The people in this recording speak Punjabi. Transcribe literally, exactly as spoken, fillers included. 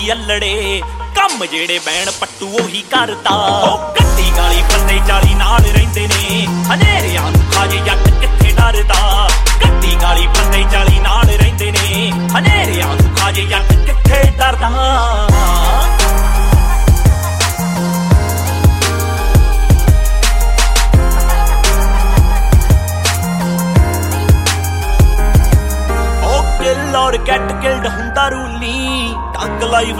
ਅਲੜੇ ਕੰਮ ਜਿਹੜੇ ਬੈਣ ਪੱਟੂ ਉਹੀ ਕਰਦਾ ਉਹ ਗੱਡੀ ਗਾਲੀ ਬੰਦੇ ਚਾਲੀ ਨਾਲ ਰਹਿੰਦੇ ਨੇ ਹਨੇਰਿਆਂ ਨੂੰ ਖਾਜੇ ਜੱਟ ਕਿੱਥੇ ਡਰਦਾ ਗੱਡੀ ਗਾਲੀ ਬੰਦੇ ਚਾਲੀ ਨਾਲ ਰਹਿੰਦੇ ਨੇ ਹਨੇਰਿਆਂ ਨੂੰ ਖਾਜੇ ਜੱਟ ਕਿੱਥੇ ਡਰਦਾ ਔਰ ਗੈਟ ਕਿਲਡ ਹੁੰਦਾ ਰੂਲੀ ਟੰਗ ਲਾਈ